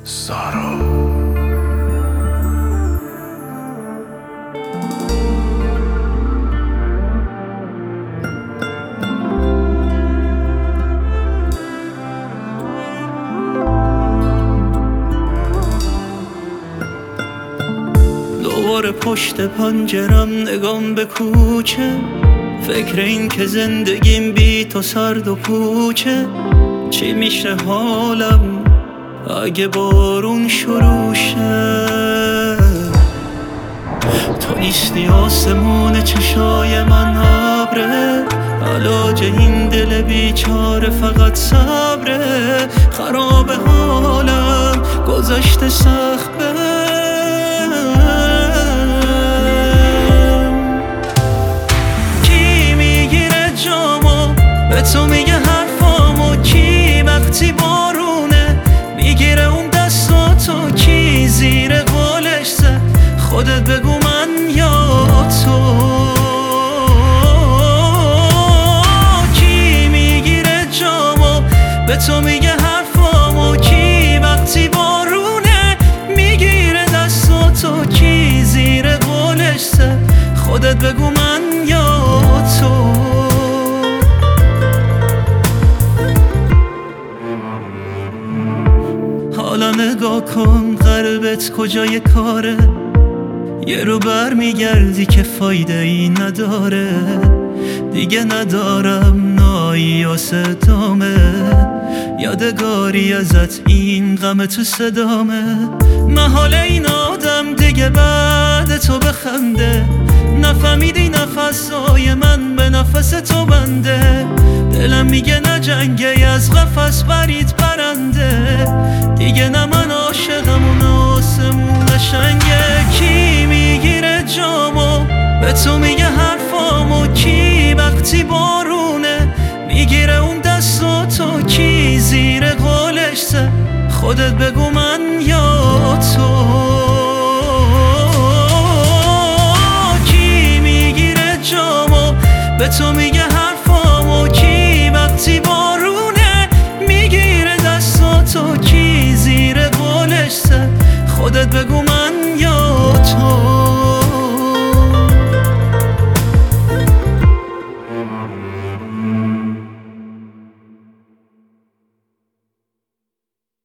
سارا. دوباره پشت پنجرم نگام به کوچه، فکر این که زندگیم بی تو سرد و پوچه. چی میشه حالم اگه بارون شروع شه؟ تو نیستی آسمون چشای من ابره، علاج این دل بیچاره فقط صبره. خراب حالم گذشته سخته، کی میگیره جامو به تو میگه حرفامو؟ کی وقتی بارونه میگیره اون دستاتو؟ کی زیر قولش زد؟ خودت بگو من یا تو. کی میگیره جامو به تو میگه حرفامو؟ کی وقتی بارونه میگیره دستاتو؟ کی زیر قولش زد؟ خودت بگو من یا تو. حالا نگاه کن قلبت کجای کاره، یه رو بر میگردی که فایده ای نداره. دیگه ندارم نایی و صدامه، یادگاری ازت این غم تو صدامه. محال این آدم دیگه بعد تو بخنده، نفهمیدی نفسای من به نفس تو بنده. دلم میگه نجنگی از قفس برید پرنده، دیگه نه من عاشقم و نه آسمون قشنگه. کی میگیره جامو به تو میگه حرفامو؟ کی وقتی بارونه میگیره اون دستاتو؟ کی زیر قولش زد؟ خودت بگو من یا تو. کی میگیره جامو به تو میگه حرفامو؟ کی وقتی بارونه میگیره دستاتو؟ کی زیر قولش زد؟ خودت بگو